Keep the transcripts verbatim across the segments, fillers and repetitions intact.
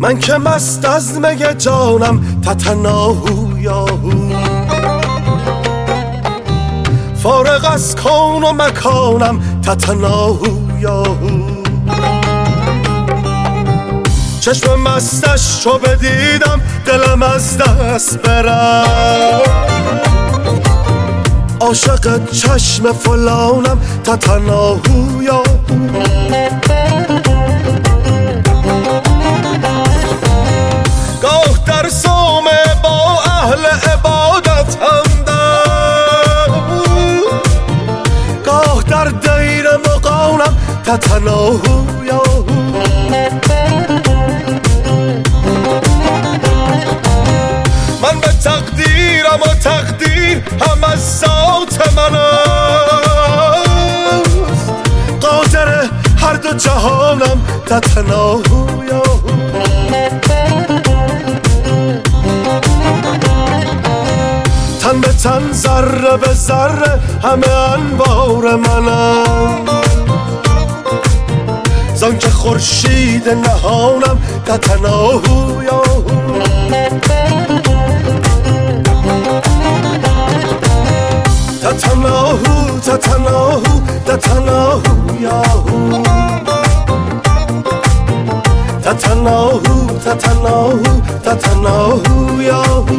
من که مست از می جانم تتناهو یاهو، فارغ از کون و مکانم تتناهو یاهو. چشم مستش چو بدیدم دلم از دست برم، عاشق چشم فلانم تتناهو یاهو. گاه در صومعه با اهل عبادت همدم، گاه در دیر مغانم تتناهو یاهو. من به تقدیرم و تقدیر هم از ذات من است، قادر هر دو جهانم تتناهو یاهو. تن به تن ذره به ذره همه انوار منم، زان که خورشید نهانم تتناهو یاهو. تتناهو تتناهو تتناهو یاهو، تتناهو تتناهو تتناهو یاهو.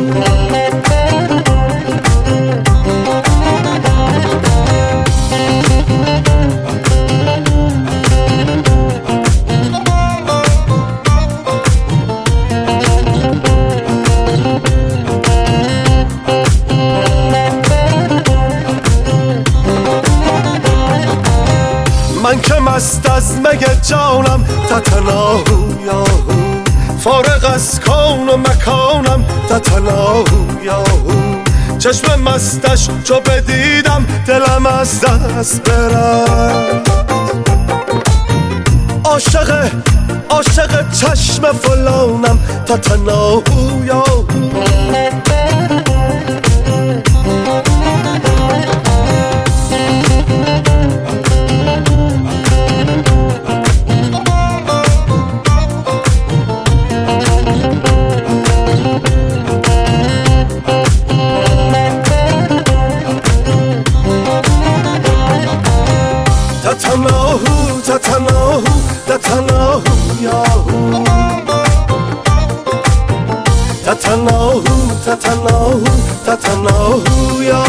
من که مست از می جانم تتناهو یاهو، فارغ از کون و مکانم تتناهو یاهو. چشم مستش چو بدیدم دلم از دست برم، عاشق عاشق چشم فلانم تتناهو یاهو. تتناهو تتناهو تتناهو یاهو، تتناهو تتناهو تتناهو یاهو.